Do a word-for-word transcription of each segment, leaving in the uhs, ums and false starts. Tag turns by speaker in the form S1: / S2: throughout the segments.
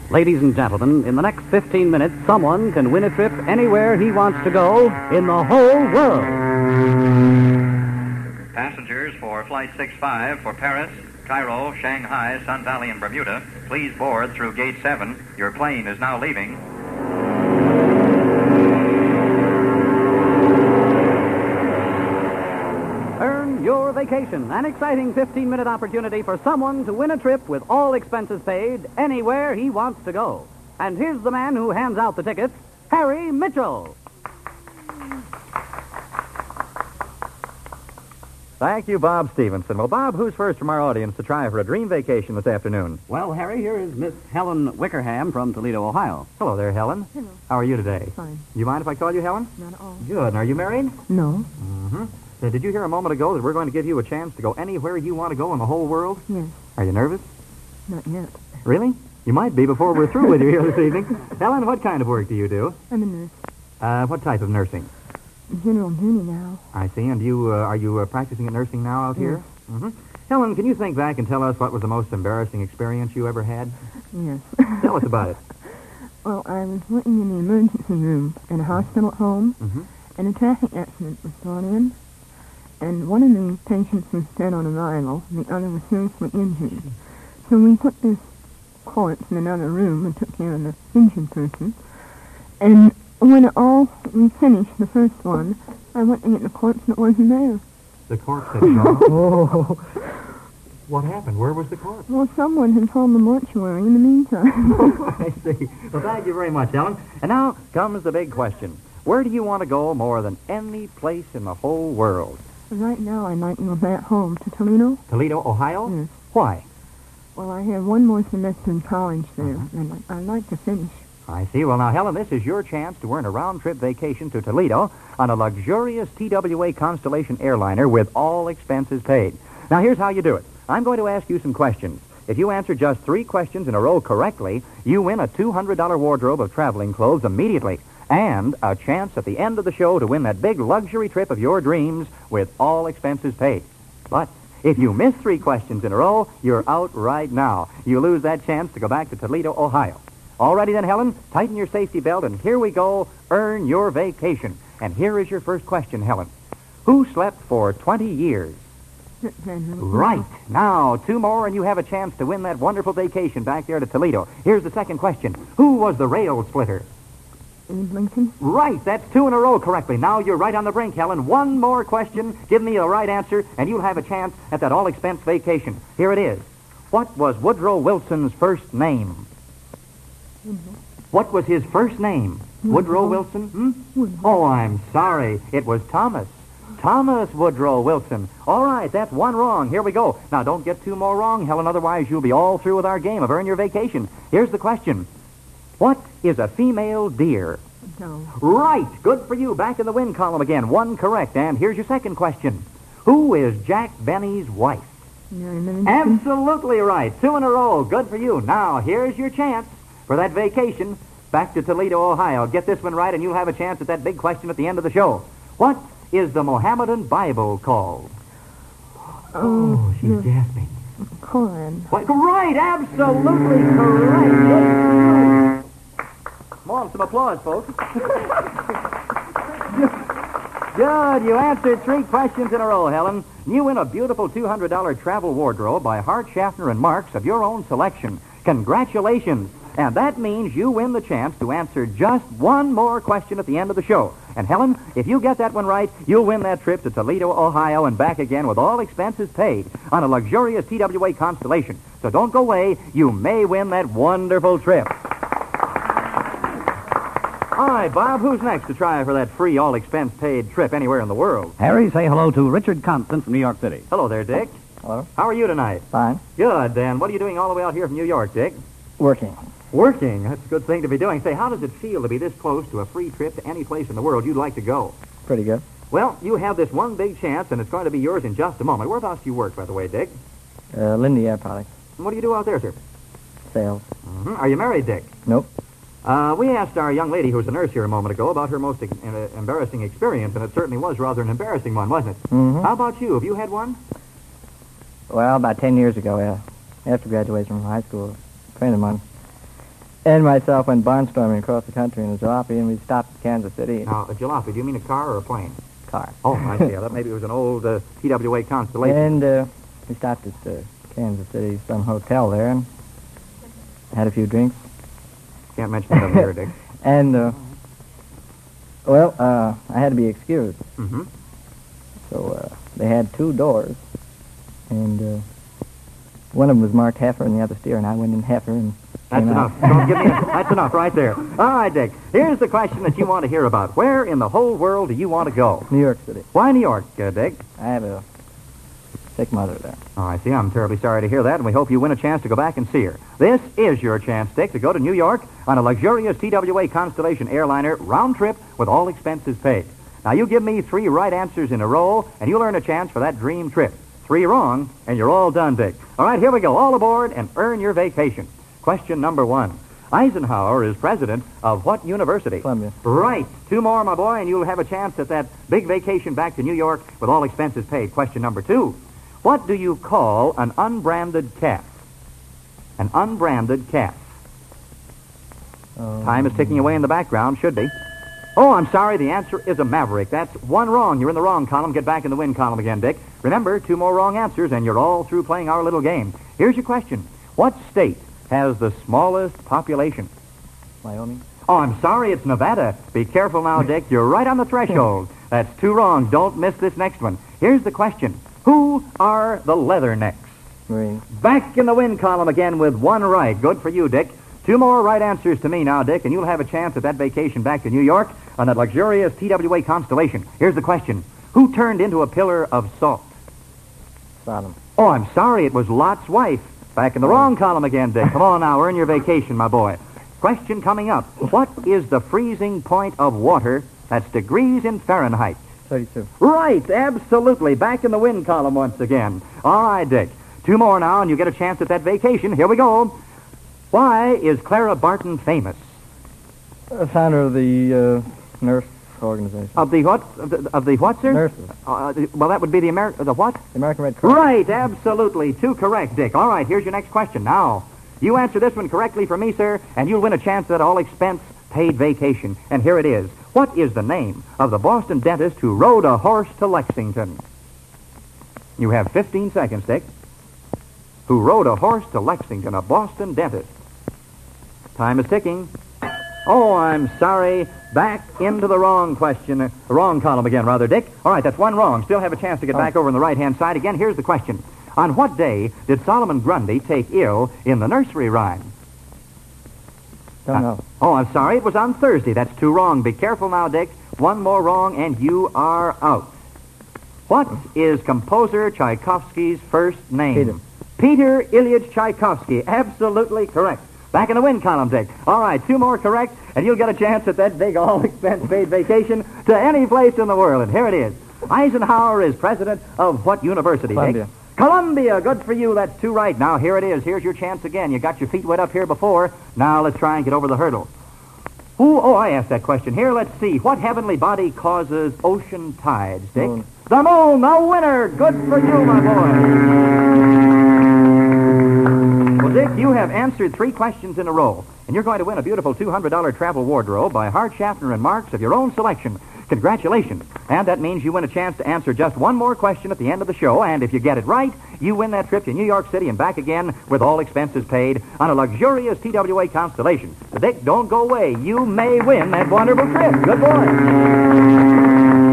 S1: Ladies and gentlemen, in the next fifteen minutes, someone can win a trip anywhere he wants to go in the whole world.
S2: Passengers for Flight six five for Paris, Cairo, Shanghai, Sun Valley, and Bermuda, please board through Gate seven. Your plane is now leaving.
S1: Earn your vacation, an exciting fifteen-minute opportunity for someone to win a trip with all expenses paid anywhere he wants to go. And here's the man who hands out the tickets, Harry Mitchell.
S3: Thank you, Bob Stevenson. Well, Bob, who's first from our audience to try for a dream vacation this afternoon?
S1: Well, Harry, here is Miss Helen Wickerham from Toledo, Ohio.
S3: Hello there, Helen.
S4: Hello.
S3: How are you today?
S4: Fine.
S3: You mind if I call you Helen?
S4: Not at all.
S3: Good. And are you married?
S4: No.
S3: Mm-hmm. Uh, did you hear a moment ago that we're going to give you a chance to go anywhere you want to go in the whole world?
S4: Yes.
S3: Are you nervous?
S4: Not yet.
S3: Really? You might be before we're through with you here this evening. Helen, what kind of work do you do?
S4: I'm a nurse.
S3: Uh, what type of nursing?
S4: General duty now.
S3: I see. And you uh, are you uh, practicing at nursing now out here?
S4: Yes.
S3: Mm-hmm. Helen, can you think back and tell us what was the most embarrassing experience you ever had?
S4: Yes.
S3: Tell us about it.
S4: Well, I was working in the emergency room in a hospital at home,
S3: Mm-hmm.
S4: and a traffic accident was brought in, and one of the patients was dead on arrival, and the other was seriously injured. So we put this corpse in another room and took care of the injured person, and when all we finished the first one, I went to get the corpse and it wasn't there.
S3: The corpse had gone. Oh. What happened? Where was the corpse?
S4: Well, someone had told the mortuary in the meantime.
S3: I see. Well, thank you very much, Helen. And now comes the big question. Where do you want to go more than any place in the whole world?
S4: Right now, I'd like to go back home to Toledo.
S3: Toledo, Ohio?
S4: Yes.
S3: Why?
S4: Well, I have one more semester in college there,
S3: Uh-huh.
S4: and I- I'd like to finish.
S3: I see. Well, now, Helen, this is your chance to earn a round-trip vacation to Toledo on a luxurious T W A Constellation airliner with all expenses paid. Now, here's how you do it. I'm going to ask you some questions. If you answer just three questions in a row correctly, you win a two hundred dollars wardrobe of traveling clothes immediately and a chance at the end of the show to win that big luxury trip of your dreams with all expenses paid. But if you miss three questions in a row, you're out right now. You lose that chance to go back to Toledo, Ohio. Alrighty then, Helen, tighten your safety belt, and here we go. Earn your vacation. And here is your first question, Helen. Who slept for twenty years? Right. Now, two more, and you have a chance to win that wonderful vacation back there to Toledo. Here's the second question. Who was the rail splitter?
S4: Abe Lincoln?
S3: Right. That's two in a row correctly. Now you're right on the brink, Helen. One more question. Give me the right answer, and you'll have a chance at that all-expense vacation. Here it is. What was Woodrow Wilson's first name? What was his first name? Woodrow Wilson? Hmm? Oh, I'm sorry. It was Thomas. Thomas Woodrow Wilson. All right, that's one wrong. Here we go. Now, don't get two more wrong, Helen, otherwise you'll be all through with our game of Earn Your Vacation. Here's the question. What is a female deer?
S4: No.
S3: Right. Good for you. Back in the win column again. One correct. And here's your second question. Who is Jack Benny's wife?
S4: Mary Livingston?
S3: Absolutely right. Two in a row. Good for you. Now, here's your chance for that vacation back to Toledo, Ohio. Get this one right, and you'll have a chance at that big question at the end of the show. What is the Mohammedan Bible called?
S4: Oh,
S3: she's
S4: the
S3: gasping.
S4: Koran.
S3: What? Right, absolutely correct. Good. Come on, some applause, folks. Good. You answered three questions in a row, Helen. You win a beautiful two hundred dollars travel wardrobe by Hart, Schaffner, and Marks of your own selection. Congratulations. And that means you win the chance to answer just one more question at the end of the show. And, Helen, if you get that one right, you'll win that trip to Toledo, Ohio, and back again with all expenses paid on a luxurious T W A Constellation. So don't go away. You may win that wonderful trip. All right, Bob, who's next to try for that free, all-expense-paid trip anywhere in the world?
S1: Harry, say hello to Richard Constant from New York City.
S3: Hello there, Dick.
S5: Hello.
S3: How are you tonight?
S5: Fine.
S3: Good. And what are you doing all the way out here from New York, Dick?
S5: Working.
S3: Working. That's a good thing to be doing. Say, how does it feel to be this close to a free trip to any place in the world you'd like to go?
S5: Pretty good.
S3: Well, you have this one big chance, and it's going to be yours in just a moment. Whereabouts do you work, by the way, Dick?
S5: Uh, Lindy Air Products.
S3: And what do you do out there, sir?
S5: Sales.
S3: Mm-hmm. Are you married, Dick?
S5: Nope.
S3: Uh, we asked our young lady who was a nurse here a moment ago about her most e- uh, embarrassing experience, and it certainly was rather an embarrassing one, wasn't it?
S5: Mm-hmm.
S3: How about you? Have you had one?
S5: Well, about ten years ago, yeah. After graduation from high school, a friend of mine and myself went barnstorming across the country in a jalopy, and we stopped at Kansas City.
S3: Now, a jalopy, do you mean a car or a plane?
S5: Car.
S3: Oh, I see. I thought maybe it was an old uh, T W A Constellation.
S5: And uh, we stopped at uh, Kansas City, some hotel there, and had a few drinks.
S3: Can't mention that up here, Dick.
S5: And, uh, well, uh, I had to be excused.
S3: Mm-hmm.
S5: So uh, they had two doors, and uh, one of them was marked heifer and the other steer, and I went in heifer and
S3: That's
S5: came
S3: enough.
S5: out.
S3: Don't give me a, that's enough right there. All right, Dick. Here's the question that you want to hear about. Where in the whole world do you want to go?
S5: New York City.
S3: Why New York, uh, Dick?
S5: I have a sick mother there.
S3: Oh, I see. I'm terribly sorry to hear that, and we hope you win a chance to go back and see her. This is your chance, Dick, to go to New York on a luxurious T W A Constellation airliner round trip with all expenses paid. Now, you give me three right answers in a row, and you'll earn a chance for that dream trip. Three wrong, and you're all done, Dick. All right, here we go. All aboard and earn your vacation. Question number one. Eisenhower is president of what university?
S5: Columbia.
S3: Right. Two more, my boy, and you'll have a chance at that big vacation back to New York with all expenses paid. Question number two. What do you call an unbranded calf? An unbranded calf.
S5: Um,
S3: Time is ticking away in the background. Should be. Oh, I'm sorry. The answer is a maverick. That's one wrong. You're in the wrong column. Get back in the win column again, Dick. Remember, two more wrong answers, and you're all through playing our little game. Here's your question. What state has the smallest population?
S5: Wyoming.
S3: Oh, I'm sorry. It's Nevada. Be careful now, Dick. You're right on the threshold. That's two wrong. Don't miss this next one. Here's the question. Who are the Leathernecks?
S5: Marines.
S3: Back in the win column again with one right. Good for you, Dick. Two more right answers to me now, Dick, and you'll have a chance at that vacation back to New York on that luxurious T W A Constellation. Here's the question. Who turned into a pillar of salt?
S5: Sodom.
S3: Oh, I'm sorry. It was Lot's wife. Back in the wrong column again, Dick. Come on now. Earn your vacation, my boy. Question coming up. What is the freezing point of water that's degrees in Fahrenheit?
S5: thirty-two.
S3: Right, absolutely. Back in the win column once again. All right, Dick. Two more now, and you get a chance at that vacation. Here we go. Why is Clara Barton famous?
S5: Uh, founder of the uh, nurse organization.
S3: Of the what? Of the, of the what, sir?
S5: Nurses.
S3: Uh, the- well, that would be the Ameri- the what?
S5: The American Red Cross.
S3: Right, absolutely. Two correct, Dick. All right, here's your next question. Now, you answer this one correctly for me, sir, and you'll win a chance at all expense paid vacation. And here it is. What is the name of the Boston dentist who rode a horse to Lexington? You have fifteen seconds, Dick. Who rode a horse to Lexington, a Boston dentist. Time is ticking. Oh, I'm sorry. Back into the wrong question. Uh, the wrong column again, rather, Dick. All right, that's one wrong. Still have a chance to get
S5: Oh.
S3: back over on the right-hand side. Again, here's the question. On what day did Solomon Grundy take ill in the nursery rhyme?
S5: Don't know.
S3: Oh, I'm sorry. It was on Thursday. That's two wrong. Be careful now, Dick. One more wrong, and you are out. What is composer Tchaikovsky's first name?
S5: Peter.
S3: Peter Ilyich Tchaikovsky. Absolutely correct. Back in the win column, Dick. All right, two more correct, and you'll get a chance at that big all-expense-paid vacation to any place in the world. And here it is. Eisenhower is president of what university,
S5: Columbia.
S3: Dick? Columbia. Good for you. That's two right. Now, here it is. Here's your chance again. You got your feet wet up here before. Now, let's try and get over the hurdle. Who, oh, I asked that question. Here, let's see. What heavenly body causes ocean tides, Dick?
S5: Moon.
S3: The moon, the winner. Good for you, my boy. Well, Dick, you have answered three questions in a row, and you're going to win a beautiful two hundred dollars travel wardrobe by Hart, Schaffner, and Marks of your own selection. Congratulations. And that means you win a chance to answer just one more question at the end of the show, and if you get it right, you win that trip to New York City and back again with all expenses paid on a luxurious T W A Constellation. So, Dick, don't go away. You may win that wonderful trip. Good boy.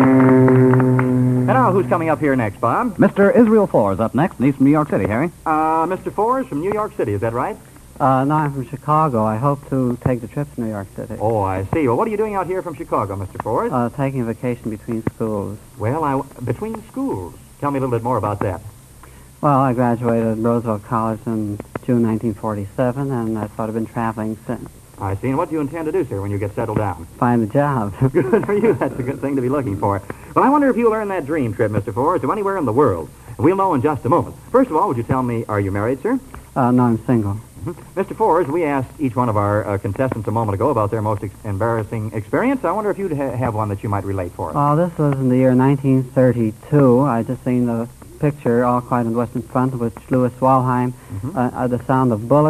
S3: And now, who's coming up here next, Bob?
S1: Mister Israel Four is up next, and he's from New York City, Harry.
S3: Uh, Mister Fours from New York City, is that right?
S6: Uh, no, I'm from Chicago. I hope to take the trip to New York City.
S3: Oh, I see. Well, what are you doing out here from Chicago, Mister Fours?
S6: Uh, taking a vacation between schools.
S3: well, I, between schools. Tell me a little bit more about that.
S6: Well, I graduated Roosevelt College in June nineteen forty-seven, and I've sort of been traveling since.
S3: I see. And what do you intend to do, sir, when you get settled down?
S6: Find a job.
S3: Good for you. That's a good thing to be looking for. Well, I wonder if you'll earn that dream trip, Mister Fours, to anywhere in the world. We'll know in just a moment. First of all, would you tell me, are you married, sir?
S6: uh, no, I'm single.
S3: Mister Fours, we asked each one of our uh, contestants a moment ago about their most ex- embarrassing experience. I wonder if you'd ha- have one that you might relate for us.
S6: Oh, this was in the year nineteen thirty-two. I just seen the picture, All Quiet on the Western Front, with Louis Walheim.
S3: Mhm.
S6: Uh, uh, the sound of bullets,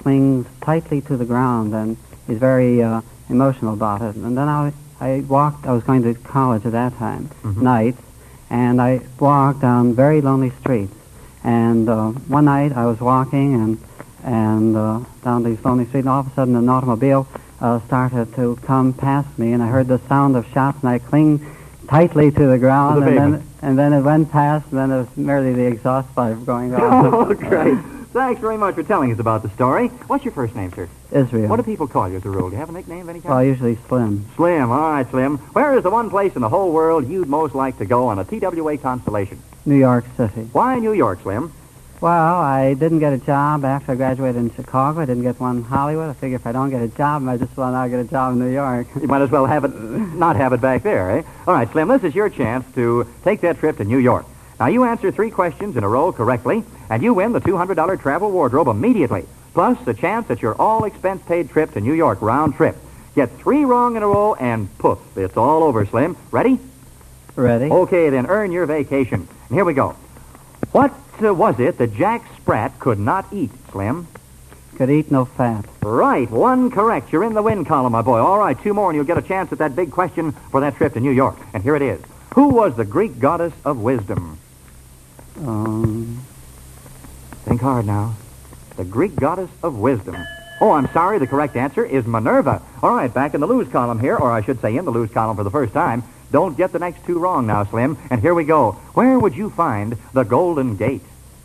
S6: clings tightly to the ground, and he's very uh, emotional about it. And then I, I walked, I was going to college at that time,
S3: Mhm.
S6: nights, and I walked down very lonely streets. And uh, one night I was walking and and uh, down these lonely streets, and all of a sudden an automobile uh, started to come past me, and I heard the sound of shots, and I clinged tightly to the ground,
S3: To the
S6: and
S3: pavement.
S6: then and then it went past, and then it was merely the exhaust pipe going off.
S3: Oh, great. Thanks very much for telling us about the story. What's your first name, sir?
S6: Israel.
S3: What do people call you as a rule? Do you have a nickname of any kind?
S6: Well, usually Slim.
S3: Slim. All right, Slim. Where is the one place in the whole world you'd most like to go on a T W A Constellation?
S6: New York City.
S3: Why New York, Slim?
S6: Well, I didn't get a job after I graduated in Chicago. I didn't get one in Hollywood. I figure if I don't get a job, I might just well now get a job in New York.
S3: You might as well have it, not have it back there, eh? All right, Slim, this is your chance to take that trip to New York. Now, you answer three questions in a row correctly, and you win the two hundred dollars travel wardrobe immediately, plus the chance at your all-expense-paid trip to New York, round trip. Get three wrong in a row, and poof, it's all over, Slim. Ready?
S6: Ready?
S3: Okay, then earn your vacation. And here we go. What uh, was it that Jack Sprat could not eat, Slim?
S6: Could eat no fat.
S3: Right, one correct. You're in the win column, my boy. All right, two more, and you'll get a chance at that big question for that trip to New York. And here it is. Who was the Greek goddess of wisdom?
S6: Um,
S3: Think hard now. The Greek goddess of wisdom. Oh, I'm sorry. The correct answer is Minerva. All right, back in the lose column here, or I should say in the lose column for the first time. Don't get the next two wrong now, Slim. And here we go. Where would you find the Golden Gate?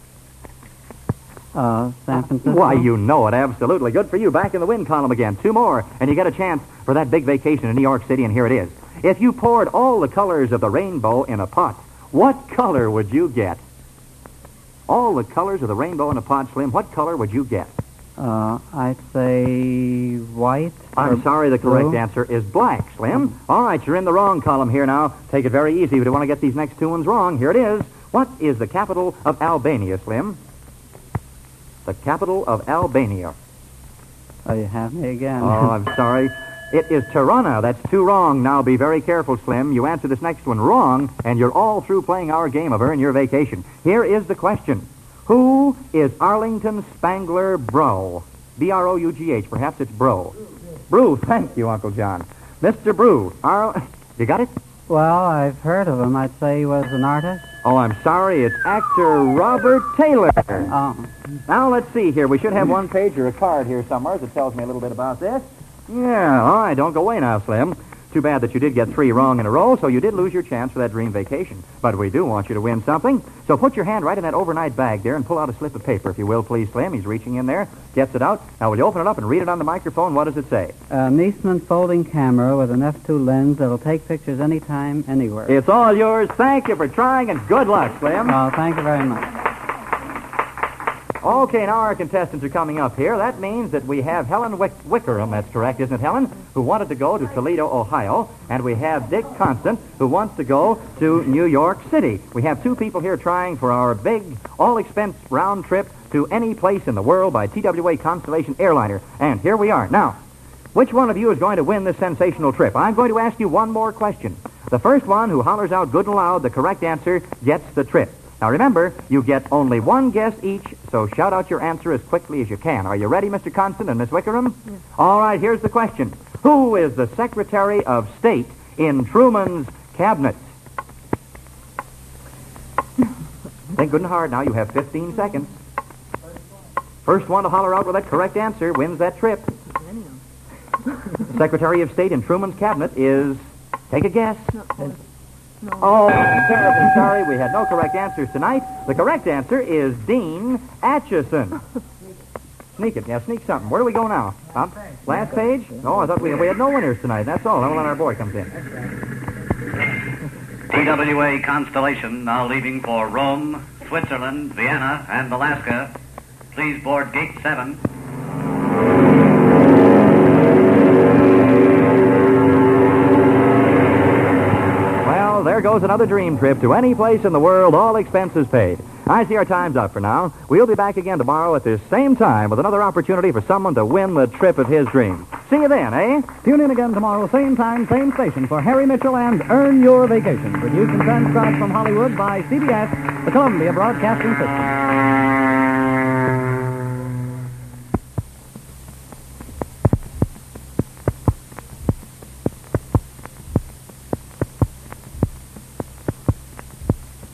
S6: uh, San Francisco.
S3: Why, you know it. Absolutely. Good for you. Back in the win column again. Two more, and you get a chance for that big vacation in New York City, and here it is. If you poured all the colors of the rainbow in a pot, what color would you get? All the colors of the rainbow in a pot, Slim, what color would you get?
S6: Uh, I'd say white.
S3: I'm
S6: or
S3: sorry, the correct
S6: blue.
S3: answer is black, Slim. All right, you're in the wrong column here now. Take it very easy. We don't want to get these next two ones wrong. Here it is. What is the capital of Albania, Slim? The capital of Albania.
S6: Oh, you have me again.
S3: Oh, I'm sorry. It is Tirana. That's two wrong. Now be very careful, Slim. You answer this next one wrong, and you're all through playing our game of Earn Your Vacation. Here is the question. Who is Arlington Spangler Brough? B R O U G H. Perhaps it's Bro. Brew. Thank you, Uncle John. Mister Brew. Ar- you got it?
S6: Well, I've heard of him. I'd say he was an artist.
S3: Oh, I'm sorry. It's actor Robert Taylor.
S6: Oh.
S3: Now, let's see here. We should have one page or a card here somewhere that tells me a little bit about this. Yeah, all right. Don't go away now, Slim. Too bad that you did get three wrong in a row, so you did lose your chance for that dream vacation. But we do want you to win something. So put your hand right in that overnight bag there and pull out a slip of paper, if you will, please, Slim. He's reaching in there, gets it out. Now, will you open it up and read it on the microphone? What does it say?
S6: A Niesman folding camera with an F two lens that'll take pictures anytime, anywhere.
S3: It's all yours. Thank you for trying, and good luck, Slim.
S6: Oh, thank you very much.
S3: Okay, now our contestants are coming up here. That means that we have Helen Wick- Wickerham, that's correct, isn't it, Helen, who wanted to go to Toledo, Ohio, and we have Dick Constant, who wants to go to New York City. We have two people here trying for our big, all-expense round trip to any place in the world by T W A Constellation Airliner. And here we are. Now, which one of you is going to win this sensational trip? I'm going to ask you one more question. The first one who hollers out good and loud the correct answer gets the trip. Now, remember, you get only one guess each, so shout out your answer as quickly as you can. Are you ready, Mister Constant and Miss Wickerham? Yes. All right, here's the question. Who is the Secretary of State in Truman's cabinet? Think good and hard now. You have fifteen seconds. First one to holler out with that correct answer wins that trip. The Secretary of State in Truman's cabinet is... Take a guess.
S4: No.
S3: Oh, I'm terribly sorry. We had no correct answers tonight. The correct answer is Dean Acheson. Sneak it. Yeah, sneak something. Where do we go now? Huh? Last page? No, I thought we, we had no winners tonight. That's all. Now when our boy comes in.
S2: T W A Constellation now leaving for Rome, Switzerland, Vienna, and Alaska. Please board gate seven.
S3: There goes another dream trip to any place in the world, all expenses paid. I see our time's up for now. We'll be back again tomorrow at this same time with another opportunity for someone to win the trip of his dreams. See you then, eh?
S1: Tune in again tomorrow, same time, same station, for Harry Mitchell and Earn Your Vacation. Produced and transcribed from Hollywood by C B S, the Columbia Broadcasting System.